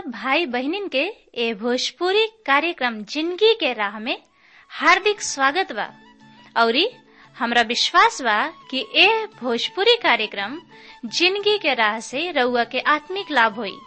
सब भाई बहनिन के ए भोजपुरी कार्यक्रम जिंदगी के राह में हार्दिक स्वागत बा। औरी हमरा विश्वास बा कि ए भोजपुरी कार्यक्रम जिंदगी के राह से रउआ के आत्मिक लाभ होई।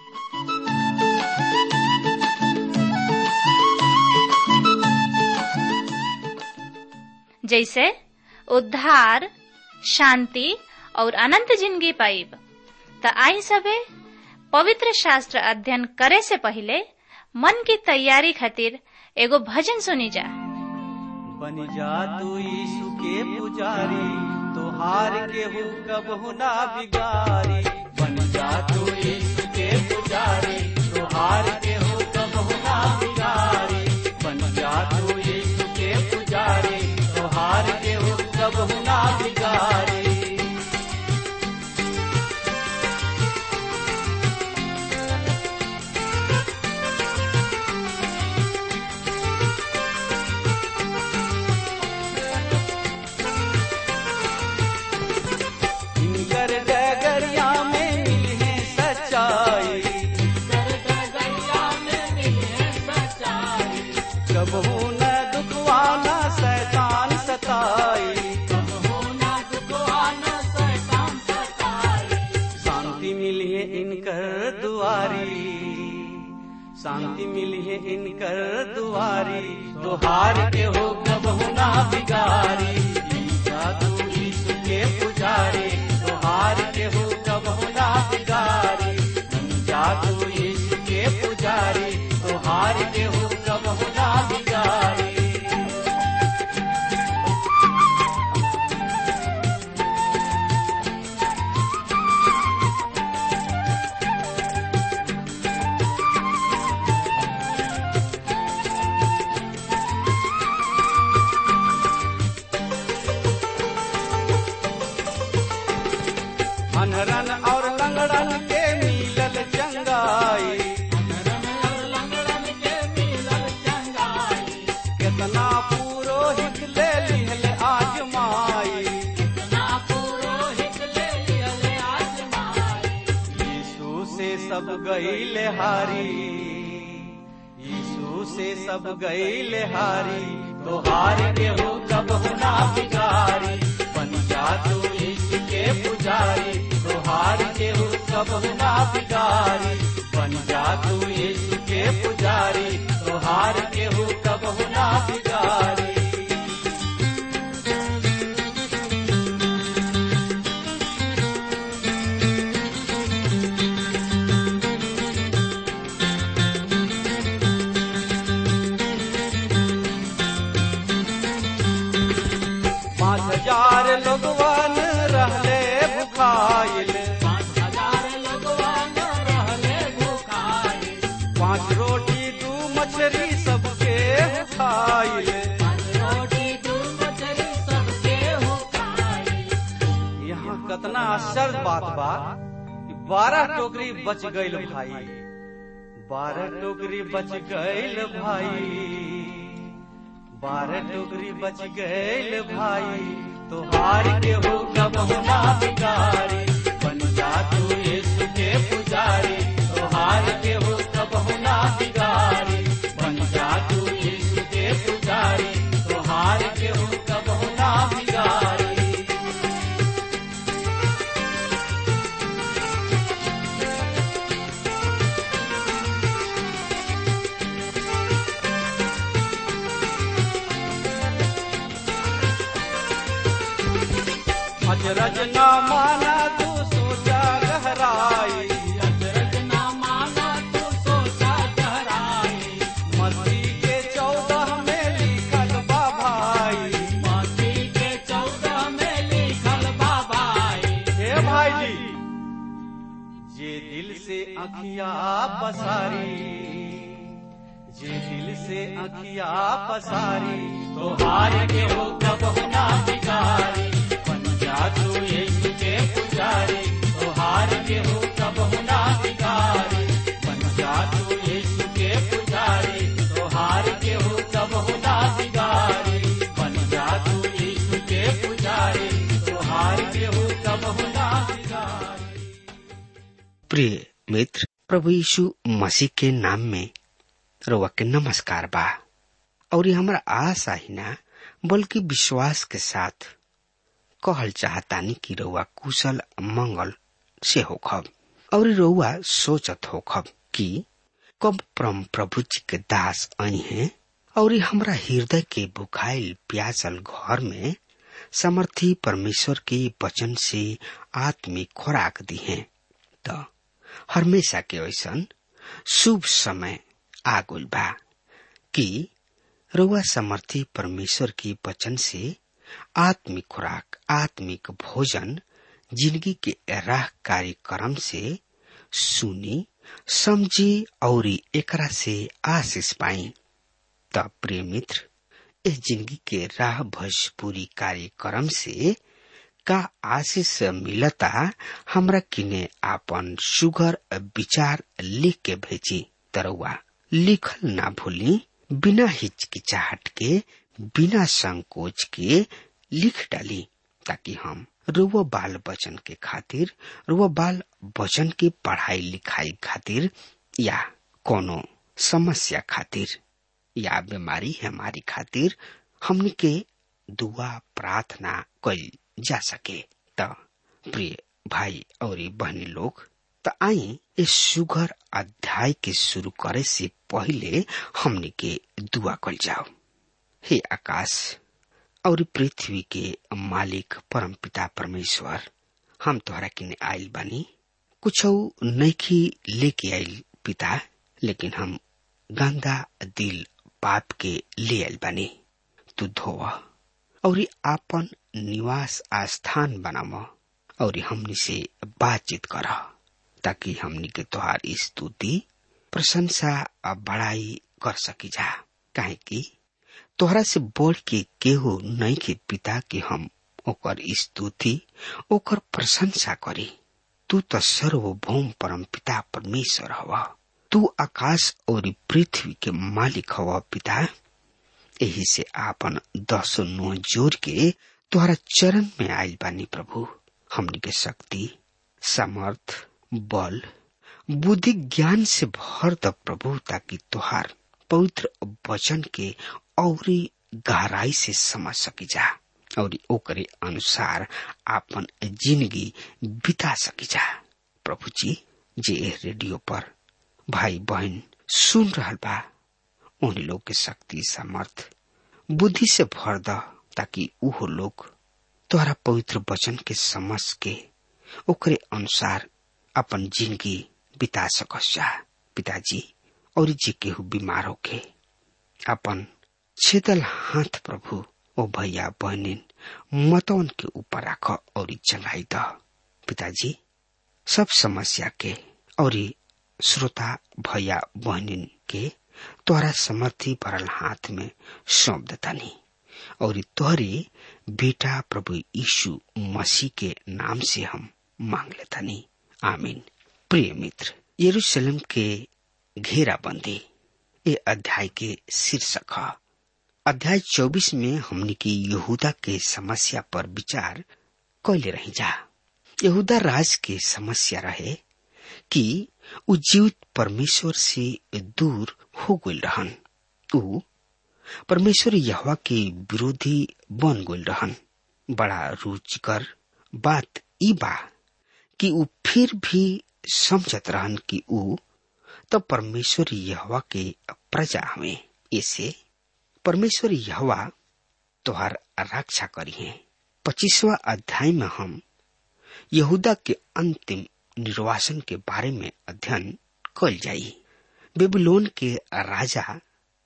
जैसे उद्धार, शांति और अनंत जिंदगी पाइब। त आई सबे पवित्र शास्त्र अध्ययन करे से पहले मन की तैयारी खातिर एगो भजन सुनी जा। बन जा तू यीशु के पुजारी, तोहार के हो कबहु ना बिगारी। बन जा तू यीशु के पुजारी, तोहार के हो कबहु ना बिगारी। बन जा तू यीशु के पुजारी, तोहार के हो कबहु ना बिगारी। शांति मिली है इनकर दुआरी, तोहार के हो कबहु ना बिगारी। जा तू यीशु के पुजारी, तोहार के हो कबहु ना बिगारी। जा तू यीशु के पुजारी, तोहार के हो कबहु ना बिगारी। अनरन और लंगड़न के मिलल चंगाई, कितना पुरोहित ले लिहल आजमाई। यीशु से सब गईल हारी, यीशु से सब गईल हारी। तोहार के हो कबहु ना बिगारी। बन जा तू यीशु के पुजारी, तोहार के हो कबहु ना बिगारी। बन जा तू यीशु के पुजारी, तोहार के हो कबहु ना बिगारी। लोगवन रहले भुखाइल, 5,000 लोगवन रहले भुखाइल। 5 रोटी 2 मछली सबके खाइल, 5 रोटी 2 मछली सबके खाइल। यहाँ कितना आश्चर्य बात बा कि 12 टोकरी बच गईल भाई, 12 टोकरी बच गईल भाई, 12 टोकरी बच गईल भाई। तोहार के हो कबहु ना बिगारी। बन जा तू यीशु के पुजारी, तोहार के हो कबहु ना बिगारी। बन जा तू यीशु के पुजारी, तोहार के हो कबहु ना बिगारी। अचरज न माना तू सोचा गहराई, अचरज न माना तू सोचा गहराई। मसीह के 14 में लिखल बा भाई, मसीह के 14 में लिखल बा भाई। हे भाई जी, जे दिल से अखिया पसारी, जे दिल से अखिया पसारी। तोहार के हो कबहु ना बिगारी। तू यीशु के पुजारी, तोहार के हो कबहु ना बिगारी। बन जा तू यीशु के पुजारी, तोहार के हो कबहु ना बिगारी। बन जा तू यीशु के पुजारी, तोहार के हो कबहु ना बिगारी। प्रिय मित्र, प्रभु यीशु मसीह के नाम में रउआ के नमस्कार बा। और ये हमारा आशा ही ना बल्कि विश्वास के साथ कहल चाहतानी कि रउआ कुशल मंगल से होखब और रउआ सोचत होखब कि कब परम प्रभु जी के दास आई हैं और हमरा हृदय के भुखाइल प्यासल घर में समर्थी परमेश्वर के वचन से आत्मिक खुराक दी है। तो हमेशा के ऐसन शुभ समय आगुल बा कि रउआ समर्थी परमेश्वर के वचन से आत्मिक खुराक, आत्मिक भोजन जिंदगी के राह कार्यक्रम से सुनी, समझी और एकरा से आशीष पाई। तब प्रिय मित्र, इस जिंदगी के राह भोजपुरी कार्यक्रम से का आशीष मिलता हमरा किने आपन सुगर विचार लिख के भेजी। तरवा लिखल ना भूली, बिना हिचकिचाहट के, बिना संकोच के लिख डाली, ताकि हम रुआ बाल बचन के खातिर, रुआ बाल बचन के पढ़ाई लिखाई खातिर या कोनो समस्या खातिर या बीमारी हमारी खातिर हमनी के दुआ प्रार्थना कइल जा सके। त प्रिय भाई और बहनी लोग, त आई इस सुघर अध्याय के शुरू करे से पहले हमनी के दुआ कल जाओ। हे आकाश और पृथ्वी के मालिक परम पिता परमेश्वर, हम तोहरा किने आइल बानी, कुछ नइखी लेके आइल पिता, लेकिन हम गंदा दिल पाप के ले आइल बानी। तू धोवा और आपन निवास आस्थान बनावा और हमनी से बातचीत करा, ताकि हमनी के तोहार स्तुति प्रशंसा और बड़ाई कर सकी जा। काहे कि तोहरा से बढ़ के केहू नहीं के पिता के हम ओकर स्तुति, ओकर प्रशंसा करी। तू तो सर्वभौम परम पिता परमेश्वर हवा, तू आकाश और पृथ्वी के मालिक हवा पिता। यही से आपन 10 नौ जोर के तोहरा चरण में आइल बानी प्रभु। हमनी के शक्ति, सामर्थ, बल, बुद्धि, ज्ञान से भर द प्रभु, ताकि तोहार पवित्र वचन के औरी गहराई से समझ सकी जा और ओकरे अनुसार आपन जिंदगी बिता सकी जा। प्रभु जी, जे रेडियो पर भाई बहन सुन रहल बा, उन लोग के शक्ति, सामर्थ, बुद्धि से भर द, ताकि उहो लोग तोहरा पवित्र वचन के समझ के ओकरे अनुसार अपन जिंदगी बिता सकस जा। पिताजी, और जे केहू बीमार होके अपन छेदल हाथ प्रभु ओ भैया बहनिन मतवन के ऊपर रख और चंगाई द। पिताजी, सब समस्या के और श्रोता भैया बहनिन के तोहरा समर्थी भरल हाथ में सौंप देतानी और तोहरे बेटा प्रभु यीशु मसीह के नाम से हम मांग लेतानी, आमीन। प्रिय मित्र, यरूशलेम के घेराबंदी ये अध्याय के शीर्षक है। अध्याय 24 में हमने की यहूदा के समस्या पर विचार कैले रही जा। यहूदा राज के समस्या रहे कि उ जीवित परमेश्वर से दूर हो गइल रहन। उ परमेश्वर यहोवा के विरोधी बन गइल रहन। बड़ा रुचिकर बात ई बा कि उ फिर भी समझत रहन कि उ तो परमेश्वर यहोवा के प्रजा हमें। ऐसे परमेश्वर यहोवा तोहार रक्षा करी है। 25वां अध्याय में हम यहूदा के अंतिम निर्वासन के बारे में अध्ययन कल जाई। बेबीलोन के राजा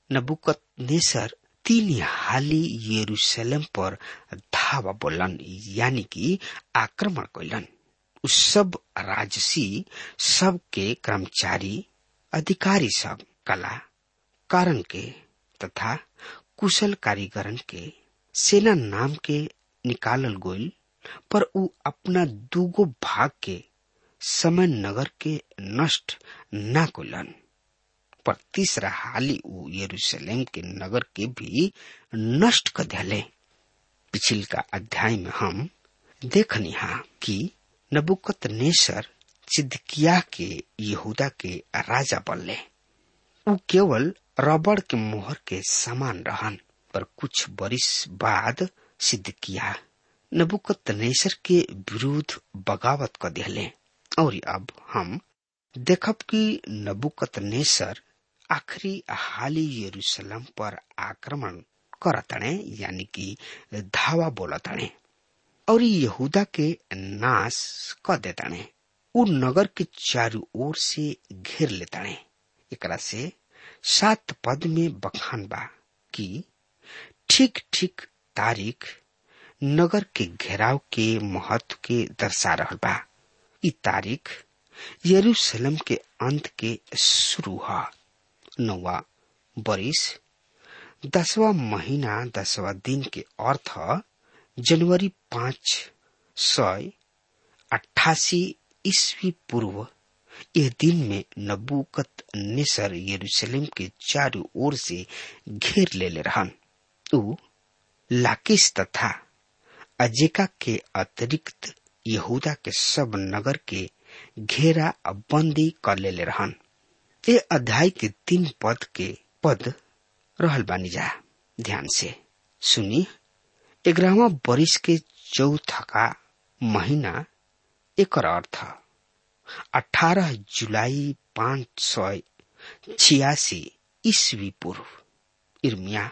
नबूकदनेस्सर 3 हाली यरूशलेम पर धावा बोलन, यानी कि आक्रमण कैलन। उस सब राजसी, सब के कर्मचारी, अधिकारी सब, कला कारण के तथा कुशल कारीगरन के सेना नाम के निकालल गोल, पर उ अपना 2 भाग के समय नगर के नष्ट न कोलन। पर 3रा हाली उ यरूशलेम के नगर के भी नष्ट कर दिले। पिछिल का अध्याय में हम देखनी हा कि नबूकदनेस्सर सिदकिय्याह के यहूदा के राजा बनले। उ केवल रबड़ के मोहर के समान रहन, पर कुछ बरिस बाद सिदकिय्याह नबूकदनेस्सर के विरुद्ध बगावत क दिहले। और अब हम देखब कि नबूकदनेस्सर आखिरी हाली यरूशलेम पर आक्रमण करतणे, यानी कि धावा बोलतणे और यहूदा के नाश क देतणे। उ नगर के चारों ओर से घेर लेतणे। एकरा से 7 पद में बखान बा कि ठीक ठीक तारीख नगर के घेराव के महत्व के दर्शा रहल बा। इ तारीख यरूशलेम के अंत के शुरू है। 9वां बरिस 10वां महीना 10वां दिन के अर्थ जनवरी 588 ईस्वी पूर्व। यह दिन में नबूकदनेस्सर यरूशलेम के चारों ओर से घेर ले रहन। उ लाकीश तथा अजेका के अतिरिक्त यहूदा के सब नगर के घेरा बंदी कर ले रहन। ये अध्याय के 3 पद रहल बानी जा। ध्यान से सुनी। 11वां बरिस के चौथा महीना, एकर अर्थ 18 जुलाई 586 ईस्वी पूर्व। यिर्मयाह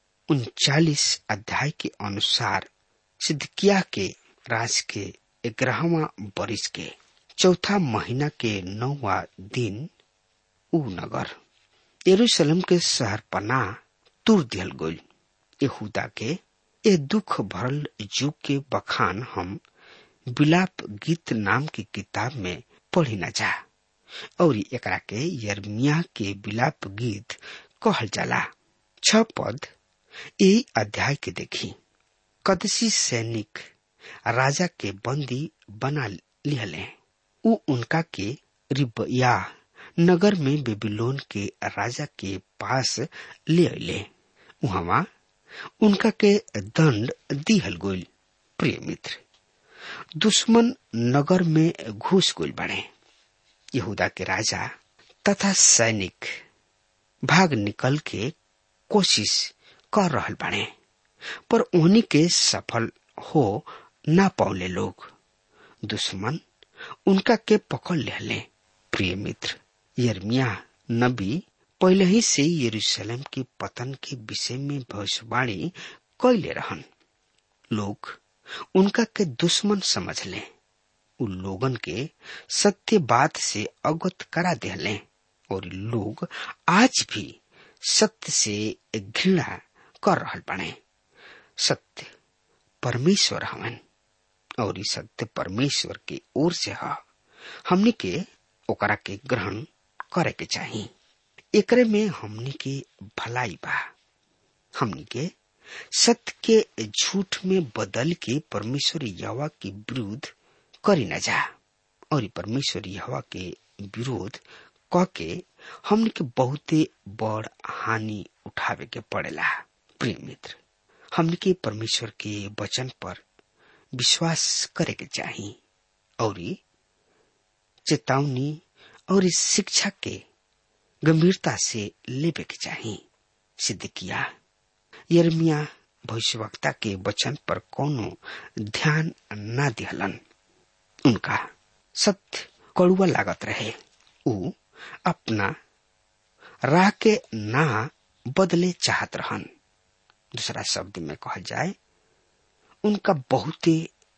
39 अध्याय के अनुसार सिदकिय्याह के राज के 11वां बरिस के चौथा महीना के 9वां दिन उ नगर यरूशलेम के शहर पनाह तुर दिहल गइल। यहूदा के ए दुख भरल युग के बखान हम विलाप गीत नाम की किताब में पढ़ी न जा और एकरा के यिर्मयाह के विलाप गीत कहल जाला। 6 पद यही अध्याय के देखी। कदसी सैनिक राजा के बंदी बना लिहले। उ उनका के रिबया नगर में बेबीलोन के राजा के पास ले अइले। वहां उनका के दंड दिहल गइल। प्रिय मित्र, दुश्मन नगर में घुस गइल बने। यहूदा के राजा तथा सैनिक भाग निकल के कोशिश कर रहल बने, पर उन्हीं के सफल हो ना पाउले लोग। दुश्मन उनका के पकड़ लेले। प्रिय मित्र, यिर्मयाह नबी पहले ही से यरूशलेम के पतन के विषय में भविष्यवाणी कैले रहन। लोग उनका के दुश्मन समझ ले। उन लोगन के सत्य बात से अवगत करा देले और लोग आज भी सत्य से घृणा कर रहल बने। सत्य परमेश्वर हवन और इस सत्य परमेश्वर की ओर से है। हमने के ओकरा के ग्रहण करे के चाहिए। एकरे में हमने के भलाई बा। हमने के सत्य के झूठ में बदल के परमेश्वर यहोवा के विरुद्ध करी न जा और परमेश्वर यहोवा के विरोध क के हमने के बहुते बड़ हानि उठावे के पड़ेला। प्रिय मित्र, हमने के परमेश्वर के वचन पर विश्वास करे के चाहिए और चेतावनी और इस शिक्षा के गंभीरता से लेवे के चाहिए। सिदकिय्याह यिर्मयाह भविष्यवक्ता के वचन पर कोनो ध्यान न दिहलन। उनका सत्य कड़ुआ लागत रहे। उ अपना राह के ना बदले चाहत रहन। दूसरा शब्द में कहा जाए, उनका बहुते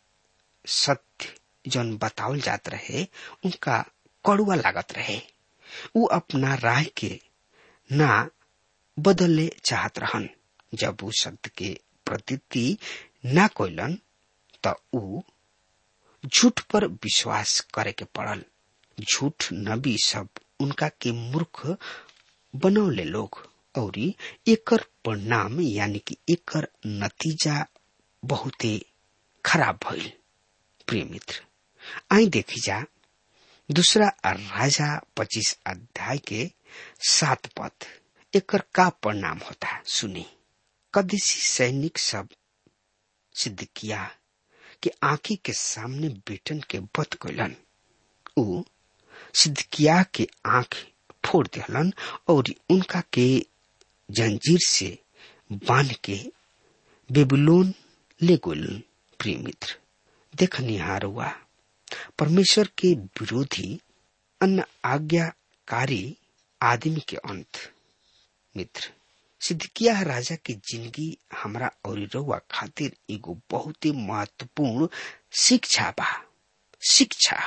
सत्य जन बतावल जात रहे उनका कड़ुआ लागत रहे। उ अपना राह के ना बदले चाहत रहन। जब उ सत्य के प्रतीति ना कोइलन त उ झूठ पर विश्वास करे के पड़ल। झूठ नबी सब उनका के मूर्ख बनौले लोग और एकर परिणाम यानी कि एकर नतीजा बहुते खराब भइल। प्रिय मित्र, आई देखी जा दूसरा राजा 25 अध्याय के 7 पद। एकर का परिणाम होता सुनी। कदीसी सैनिक सब सिदकिय्याह के आंखी के सामने बेटन के वध कइलन। उ सिदकिय्याह के आंख फोड़ दिहलन और उनका के जंजीर से बांध के बेबीलोन ले गइलन। प्रिय मित्र, देखनिहार हुआ परमेश्वर के विरोधी अन्य आज्ञाकारी आदमी के अंत। मित्र, सिदकिय्याह राजा की जिंदगी हमरा और रउआ खातिर एगो बहुत ही महत्वपूर्ण शिक्षा बा। शिक्षा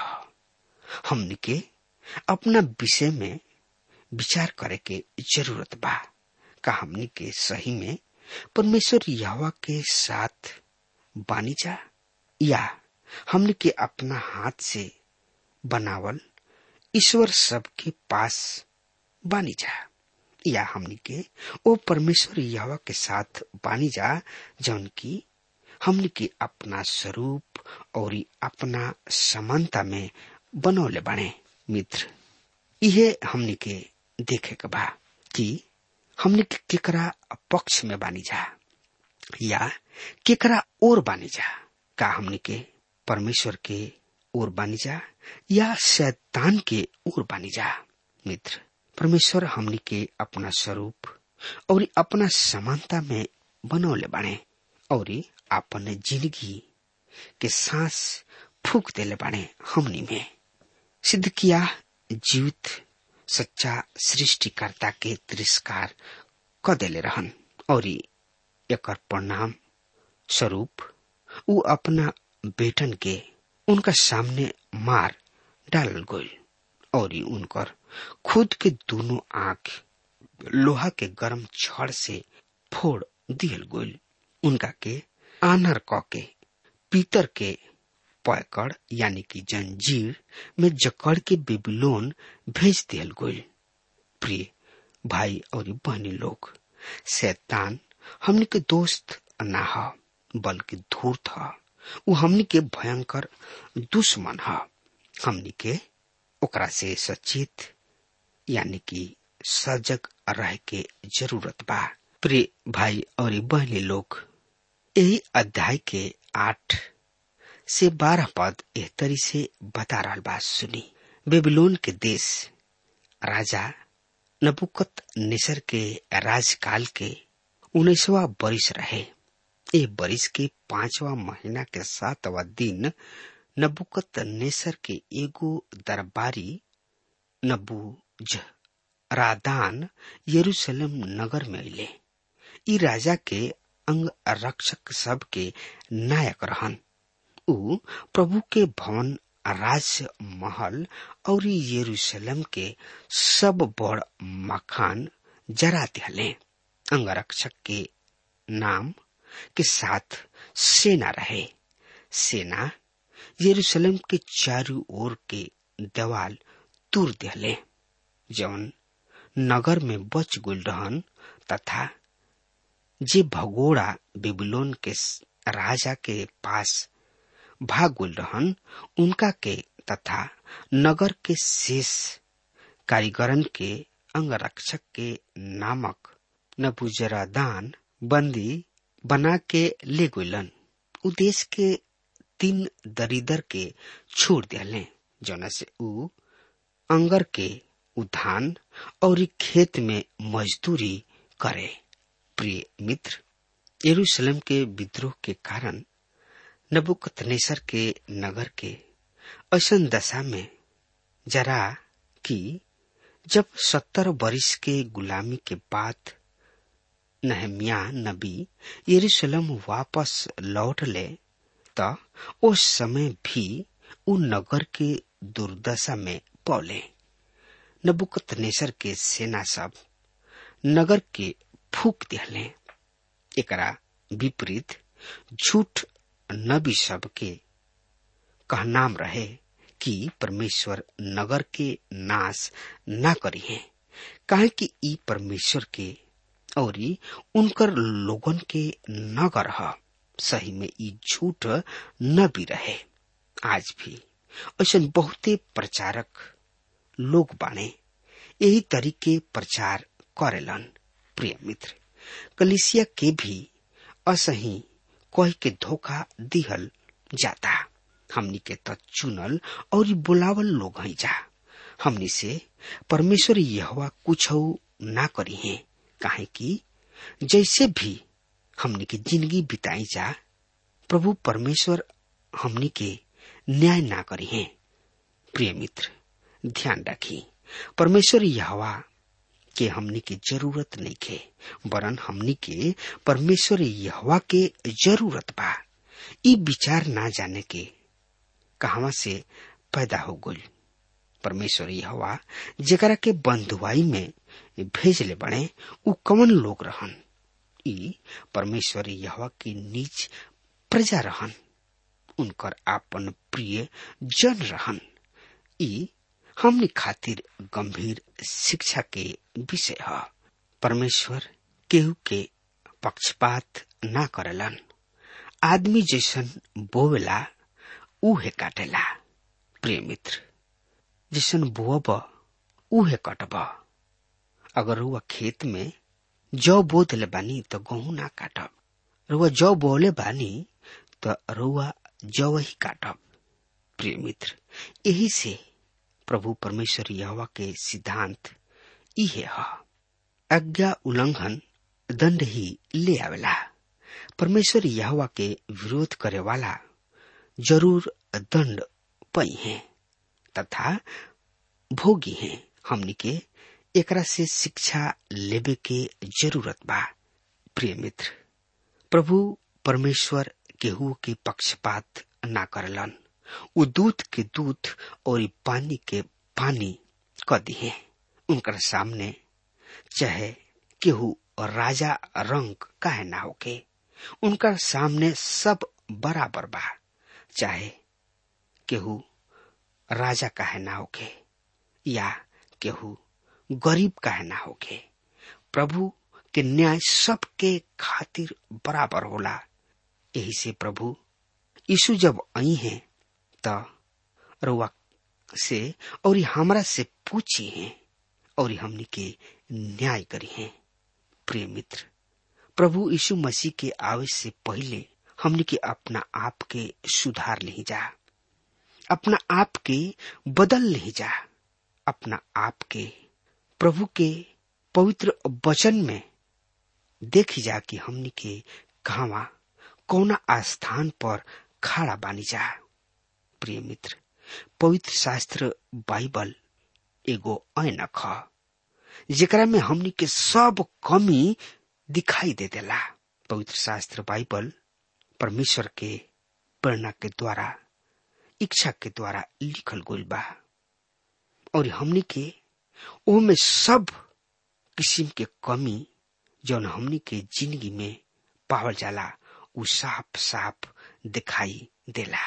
हमनी के अपना विषय में विचार करे के जरूरत बा। का हमनी के सही में परमेश्वर यहोवा के साथ बानी जा, या हमनी के अपना हाथ से बनावल ईश्वर सब के पास बानी जा, या हमनी के ओ परमेश्वर यहोवा के साथ बानी जा जौन की हमनी के अपना स्वरूप और अपना समानता में बनौले बने। मित्र, इहे हमनी के देखे के बा कि हमनी के केकरा पक्ष में बानी जा या केकरा ओर बानी जा। का हमनी के परमेश्वर के ओर बानी जा या शैतान के ओर बानी जा। मित्र, परमेश्वर हमनी के अपना स्वरूप और अपना समानता में बनौले बाने और अपने जिंदगी के सांस फूक देले बाने हमनी में। सिदकिय्याह जीवित सच्चा सृष्टिकर्ता के तिरस्कार क देले रहन और एकर परिणाम स्वरूप उ अपना बेटन के उनका सामने मार डालल गइल और उनकर खुद के दोनों आंख लोहा के गर्म छड़ से फोड़ दियल गइल। उनका के आनर क के पीतर के पैकड़ यानी कि जंजीर में जकड़ के बेबीलोन भेज दियल गइल। प्रिय भाई और बहनी लोग, शैतान हमनी के दोस्त ना ह बल्कि धूर्त ह। उ हमनी के भयंकर दुश्मन ह। हमनी के ओकरा से सचेत यानी कि सजग रह के जरूरत बा। प्रिय भाई और बहनी लोग, यही अध्याय के 8 से 12 पद एह तरी से बता रहल बा। सुनी, बेबीलोन के देश राजा नबूकदनेस्सर के राजकाल के 19वां बरिस रहे। ए बरिस के 5वां महीना के 7वां दिन नबूकदनेस्सर के एगो दरबारी नबूजरादान यरूशलेम नगर में अइले। ई राजा के अंग रक्षक सब के नायक रहन। उ प्रभु के भवन, राज महल और यरूशलेम के सब बड़ मकान जरा दिहले। अंगरक्षक के नाम के साथ सेना रहे। सेना यरूशलेम के चारों ओर के दीवाल तोड़ दिहले जौन नगर में बच गइल रहन, तथा जे भगोड़ा बेबीलोन के राजा के पास भाग गइल रहन उनका के तथा नगर के शेष कारीगरन के अंगरक्षक के नामक नबूजरादान बंदी बना के ले गइलन। उ देश के 3 दरिदर के छोड़ दिले जौना से उ अंगर के उधान और खेत में मजदूरी करे। प्रिय मित्र, यरूशलेम के विद्रोह के कारण नबूकदनेस्सर के नगर के ऐसन दशा में जरा कि जब 70 बरिस के गुलामी के बाद नहम्याह नबी यरूशलेम वापस लौटले त उस समय भी उ नगर के दुर्दशा में पौले। नबूकदनेस्सर के सेना सब नगर के फूक दिहले। एकरा विपरीत झूठ नबी सब के कहनाम रहे कि परमेश्वर नगर के नाश ना करी है, काहे कि ई परमेश्वर के और उनकर लोगन के नगर ह। सही में ई झूठ नबी रहे। आज भी ऐसे बहुते प्रचारक लोग बाने यही तरीके प्रचार करेलन। प्रिय मित्र, कलीसिया के भी असही कोई के धोखा दिहल जाता। हमनी के तो चुनल और बुलावल लोग हैं जा। हमनी से परमेश्वर यहोवा कुछ ना करी है, काहे कि जैसे भी हमनी की जिंदगी बिताई जा, प्रभु परमेश्वर हमनी के न्याय ना करी है। प्रिय मित्र, ध्यान रखी, परमेश्वर यहोवा के हमनी की जरूरत नहीं के, वरन हमनी के परमेश्वर यहोवा के जरूरत बा। ई विचार ना जाने के कहवा से पैदा हो गई। परमेश्वर यहोवा जेकरा के बंधुआई में भेजले बने उ कौन लोग रहन? ई परमेश्वर यहोवा की नीच प्रजा रहन, उनकर आपन प्रिय जन रहन। ई हमनी खातिर गंभीर शिक्षा के विषय है। परमेश्वर केहू के पक्षपात ना करलन। आदमी जैसन बोवेला उहे काटेला। प्रिय मित्र, जैसन बोअब उहे कटब। अगर रुआ खेत में जौ बो देले बानी तो गेहूं ना काटब। रुआ जौ बोले बानी तो रुआ जौ ही काटब। प्रिय मित्र, यही से प्रभु परमेश्वर यहोवा के सिद्धांत इहे है। आज्ञा उल्लंघन दंड ही ले आवेला। परमेश्वर यहोवा के विरोध करे वाला जरूर दंड पई है तथा भोगी है। हमनी के एकरा से शिक्षा लेबे के जरूरत बा। प्रिय मित्र, प्रभु परमेश्वर केहू के पक्षपात ना करलन। वो दूध के दूध और पानी के पानी क दिए। उनकर सामने चाहे केहू राजा रंग काहे ना होके, उनका सामने सब बराबर बा। चाहे केहू राजा काहे ना होके या केहू गरीब काहे ना होके, प्रभु के न्याय सबके खातिर बराबर होला। यही से प्रभु यीशु जब आई है त रुआ से और हमरा से पूछी है और हमनी के न्याय करी है। प्रिय मित्र, प्रभु यीशु मसीह के आवे से पहले हमनी के अपना आप के सुधार नहीं जा, अपना आप के बदल नहीं जा, अपना आप के प्रभु के पवित्र वचन में देखी जा कि हमनी के कहवा कौना आस्थान पर खड़ा बानी जा। प्रिय मित्र, पवित्र शास्त्र बाइबल एगो ऐनक ह जेकरा में हमनी के सब कमी दिखाई दे देला। पवित्र शास्त्र बाइबल परमेश्वर के प्रेरणा के द्वारा, इच्छा के द्वारा लिखल गइल बा और हमनी के ओमे सब किस्म के कमी जौन हमनी के जिंदगी में पावल जाला उ साफ साफ दिखाई देला।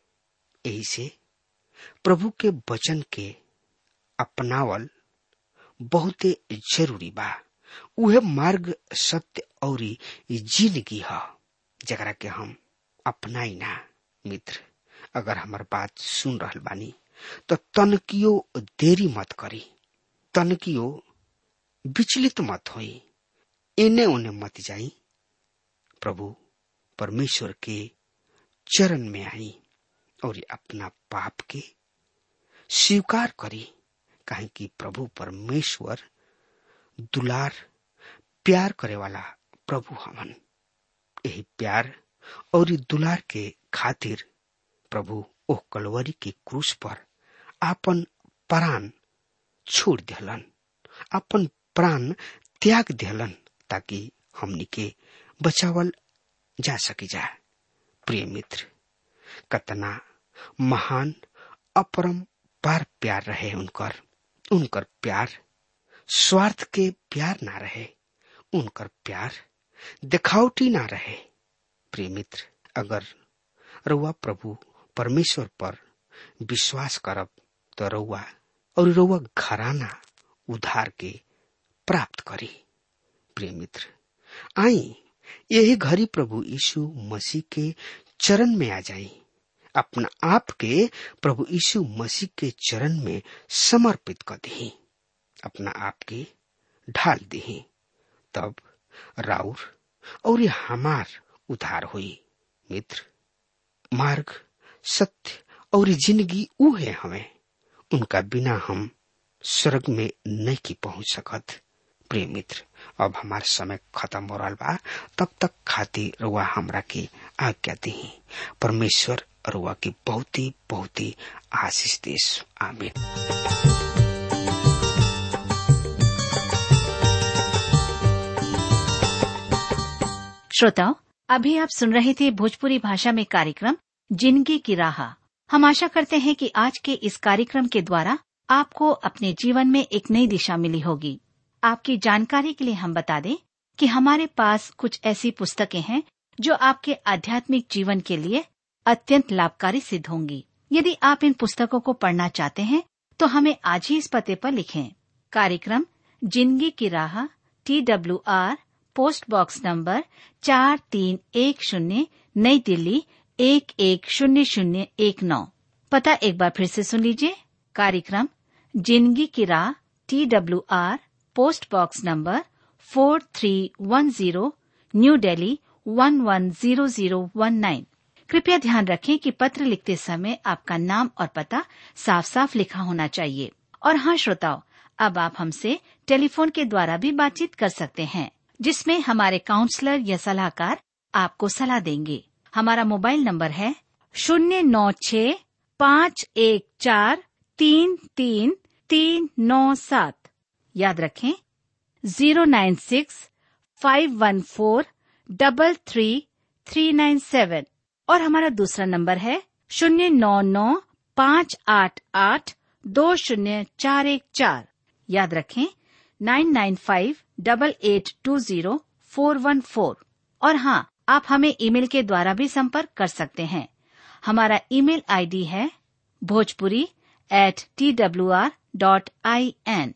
यही से प्रभु के वचन के अपनावल बहुते जरूरी बा। उहे मार्ग, सत्य और जिंदगी है जकरा के हम अपनाई ना। मित्र, अगर हमार बात सुन रहल बानी तो तनकियो देरी मत करी, तनकियो विचलित मत होई, एने ओने मत जाई। प्रभु परमेश्वर के चरण में आई और अपना पाप के स्वीकार करी, काहे कि प्रभु परमेश्वर दुलार प्यार करे वाला प्रभु हवन। यही प्यार और दुलार के खातिर प्रभु ओह कलवरी के क्रूस पर आपन प्राण छोड़ दिहलन, आपन प्राण त्याग दिहलन ताकि हमनी के बचावल जा सके जा। प्रिय मित्र, कतना महान अपरंपार प्यार रहे उनकर प्यार स्वार्थ के प्यार ना रहे, उनकर प्यार दिखावटी ना रहे। प्रिय मित्र, अगर रउआ प्रभु परमेश्वर पर विश्वास करब तो रउआ और रउआ घराना उद्धार के प्राप्त करी। प्रिय मित्र, आई यही घड़ी प्रभु यीशु मसीह के चरण में आ जाई, अपना आप के प्रभु यीशु मसीह के चरण में समर्पित कर दी, अपना आप के ढाल दी, तब राउर और हमार उद्धार हुई। मित्र, मार्ग, सत्य और जिंदगी ऊ है हमें, उनका बिना हम स्वर्ग में नहीं की पहुंच सकत। प्रिय मित्र, अब हमार समय खत्म हो रहा बा। तब तक खातिर रुआ हमरा की आज्ञा दी। परमेश्वर रुआ की बहुत ही आशीष देश। आमीन। श्रोताओं, अभी आप सुन रहे थे भोजपुरी भाषा में कार्यक्रम जिंदगी की राह। हम आशा करते हैं कि आज के इस कार्यक्रम के द्वारा आपको अपने जीवन में एक नई दिशा मिली होगी। आपकी जानकारी के लिए हम बता दें कि हमारे पास कुछ ऐसी पुस्तकें हैं जो आपके आध्यात्मिक जीवन के लिए अत्यंत लाभकारी सिद्ध होंगी। यदि आप इन पुस्तकों को पढ़ना चाहते हैं तो हमें आज ही इस पते पर लिखें। कार्यक्रम जिंदगी की राह, TWR, पोस्ट बॉक्स नंबर 4310, नई दिल्ली 110019। पता एक बार फिर से सुन लीजिए। कार्यक्रम जिंदगी की राह, TWR, post box number 4310, new Delhi 110019। कृपया ध्यान रखें कि पत्र लिखते समय आपका नाम और पता साफ साफ लिखा होना चाहिए। और हाँ श्रोताओ, अब आप हमसे टेलीफोन के द्वारा भी बातचीत कर सकते हैं, जिसमें हमारे काउंसलर या सलाहकार आपको सलाह देंगे। हमारा मोबाइल नंबर है 09651433397। याद रखें 09651433397। और हमारा दूसरा नंबर है 09958820414। याद रखें 9958820414। और हाँ, आप हमें ईमेल के द्वारा भी संपर्क कर सकते हैं। हमारा ईमेल आईडी है bhojpuri@twr.in,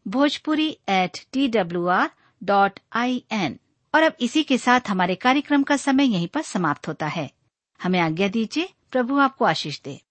bhojpuri@twr.in। और अब इसी के साथ हमारे कार्यक्रम का समय यहीं पर समाप्त होता है। हमें आज्ञा दीजिए। प्रभु आपको आशीष दे।